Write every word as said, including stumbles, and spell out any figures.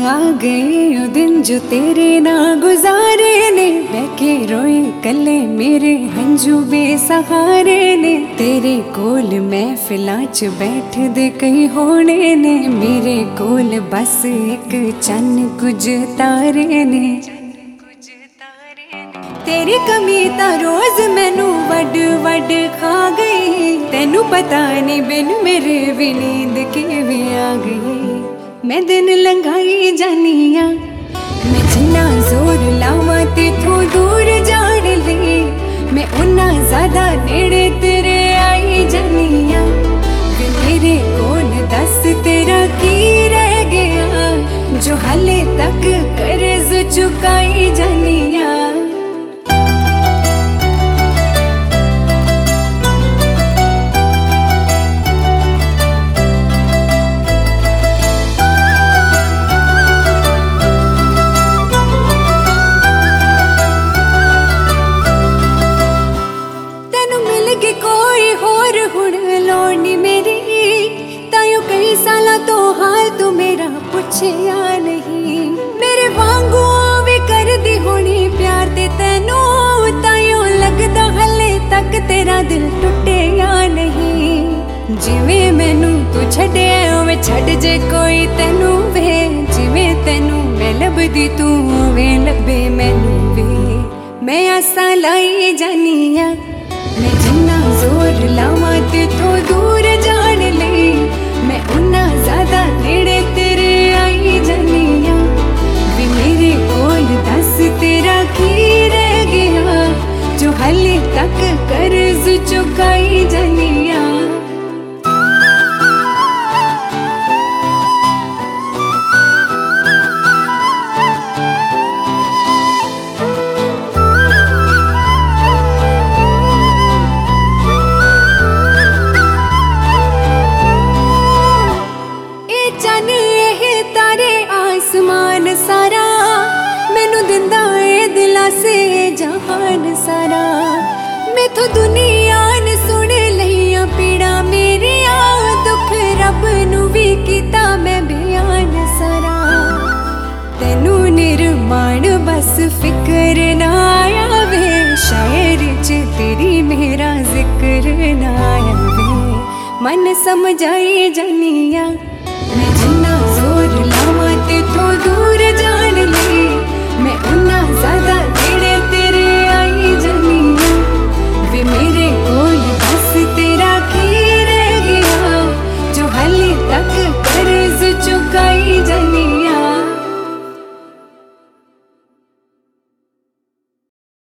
आ गए वो दिन जो तेरे ना गुजारे ने, बैके रोए कले मेरे हंजू बेसहारे ने। तेरे कोल महफिलां च बैठ दे कई होने ने, मेरे कोल बस एक चन्न कुछ तारे ने। तेरी कमी ता रोज मैनू वड वड खा गई, तेनू पता नहीं बिन मेरे भी नींद किवें आ गई। मैं दिन लंघाई जानिया, मैं जिन्ना जोर लावां तेथों दूर जान ले, मैं उन्ना ज्यादा नेड़े तेरे आई जानिया। वे मेरे कोल दस तेरा की रह गया, जो हाले तक कर्ज चुकाई जानिया। या नहीं मेरे वांगू भी कर दी होनी प्यार ते तेनू, ताइयों लगदा हले तक तेरा दिल टुटे या नहीं। जिवें मैनू तू छड्डिया उवें छड्ड जे कोई तेनू वे, जिवें तेनू मैं लभदी तू उवें लभे मैनू वे। मैं आसां लाई जानिया, मैं जिन्ना जोर लावां तेथों दूर जान ले, मैं उन्ना ज्यादा नेड़े तेरे आई जानिया। वे मेरे कोल दस तेरा की रह गया, जो हाले तक कर्ज चुकाई जानिया। जहान सारा मैथों दुनिया ने सुन लिया पीड़ा मेरिया, दुख रब नू भी कीता मैं बयान सारा। तेनू निर्माण बस फिक्र ना आया वे, शायर च तेरी मेरा जिक्र ना आया वे। मन समझाई जानिया, मैं जिन्ना जोर लावां तेथों दूर